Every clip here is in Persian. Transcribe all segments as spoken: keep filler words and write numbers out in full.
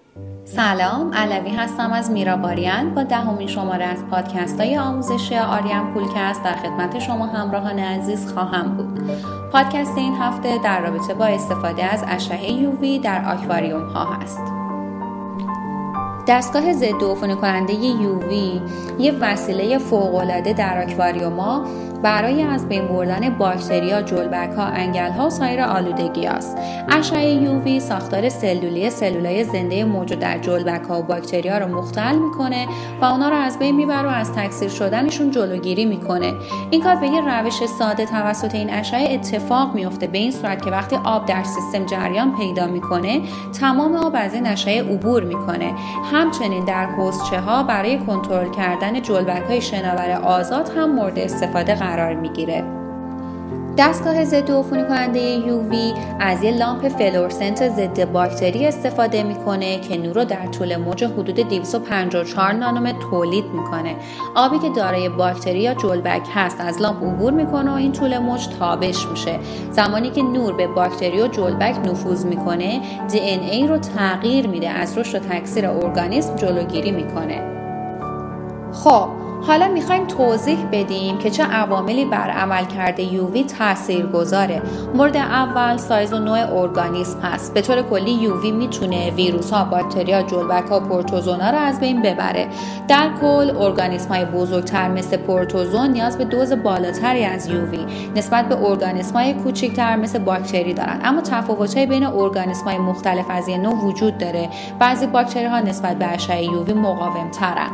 سلام، علوی هستم از میراب آریان با دهمین شماره از پادکست های آموزشی آریان پولکست در خدمت شما همراهان عزیز خواهم بود. پادکست این هفته در رابطه با استفاده از اشعه یووی در آکواریوم ها هست. دستگاه ضد عفونی کننده یووی یه وسیله فوق‌العاده در آکواریوم‌ها برای از بین بردن باکتریا، جلبک‌ها، انگل‌ها و سایر آلودگی‌هاست. اشعه یووی ساختار سلولی سلولای زنده موجود در جلبک‌ها و باکتریا رو مختل می‌کنه و اونا رو از بین میبره و از تکثیر شدنشون جلوگیری می‌کنه. این کار به یه روش ساده توسط این اشعه اتفاق میفته، به این صورت که وقتی آب در سیستم جریان پیدا می‌کنه، تمام آب از این اشعه عبور می‌کنه. همچنین در حوضچه‌ها برای کنترل کردن جلبک‌های شناور آزاد هم مورد استفاده قرار میگیره. دستگاه ضد عفونی کننده یووی از یک لامپ فلورسنت ضد باکتری استفاده میکنه که نور رو در طول موج حدود دویست و پنجاه و چهار نانومتر تولید میکنه. آبی که دارای باکتری یا جلبک هست از لامپ عبور میکنه و این طول موج تابش میشه. زمانی که نور به باکتری و جلبک نفوذ میکنه، دی ان ای رو تغییر میده، از رشد و تکثیر ارگانیسم جلوگیری میکنه. خب حالا میخوایم توضیح بدیم که چه عواملی بر عملکرد یووی تأثیر گذاره. مورد اول سایز و نوع ارگانیسم هست. به طور کلی یووی میتونه ویروس ها، باکتریا، جلبک ها، پروتوزونا رو از بین ببره. در کل ارگانیسم های بزرگتر مثل پروتوزون نیاز به دوز بالاتری از یووی نسبت به ارگانیسم های کوچکتر مثل باکتری دارن، اما تفاوت‌های بین ارگانیسم های مختلف از این نوع وجود داره. بعضی باکتری ها نسبت به اشعه یووی مقاوم ترن.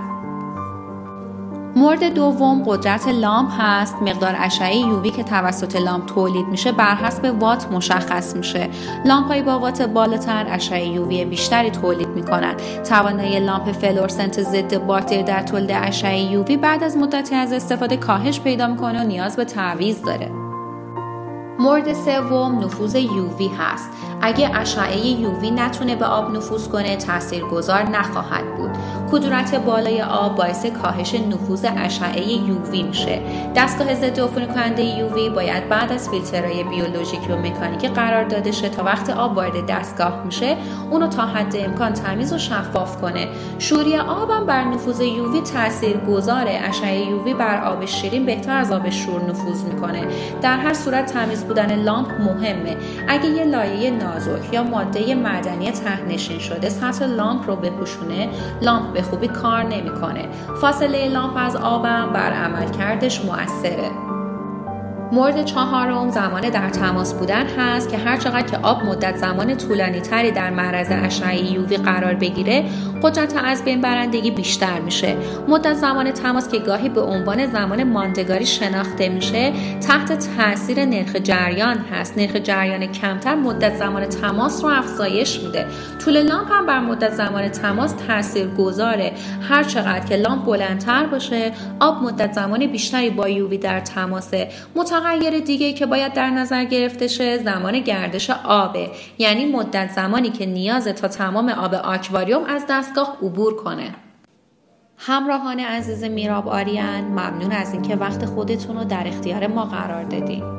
مورد دوم قدرت لامپ هست. مقدار اشعه یووی که توسط لامپ تولید میشه بر حسب وات مشخص میشه. لامپ های با وات بالاتر اشعه یووی بیشتری تولید میکنن. توانایی لامپ فلورسنت ضد باکتری در تولید اشعه یووی بعد از مدتی از استفاده کاهش پیدا میکنه و نیاز به تعویض داره. مورد سوم نفوذ یووی هست. اگه اشعه یووی نتونه به آب نفوذ کنه، تاثیرگذار نخواهد بود. کدورت بالای آب باعث کاهش نفوذ اشعه یووی میشه. دستگاه ضد عفونی کننده یووی باید بعد از فیلترهای بیولوژیکی و مکانیکی قرار داده شه تا وقتی آب وارد دستگاه میشه، اونو تا حد امکان تمیز و شفاف کنه. شوری آب هم بر نفوذ یووی تاثیرگذاره. اشعه یووی بر آب شیرین بهتر از آب شور نفوذ میکنه. در هر صورت تمیز بودن لامپ مهمه. اگه یه لایه نازک یا ماده معدنی ته‌نشین شده سطح لامپ رو بپوشونه، لامپ به خوبی کار نمیکنه. فاصله لامپ از آبم بر عملکردش مؤثره. مورد چهارم زمان در تماس بودن هست که هر چقدر که آب مدت زمان طولانی تری در معرض اشعه یووی قرار بگیره، قدرت از بین برندگی بیشتر میشه. مدت زمان تماس که گاهی به عنوان زمان ماندگاری شناخته میشه، تحت تاثیر نرخ جریان هست. نرخ جریان کمتر مدت زمان تماس رو افزایش میده. طول لامپ هم بر مدت زمان تماس تاثیرگذاره. هر چقدر که لامپ بلندتر باشه، آب مدت زمان بیشتری با یووی در تماسه. متغیر دیگه که باید در نظر گرفته شه زمان گردش آبه، یعنی مدت زمانی که نیازه تا تمام آب آکواریوم از دستگاه عبور کنه. همراهان عزیز میراب آریان، ممنون از اینکه وقت خودتون رو در اختیار ما قرار دادین.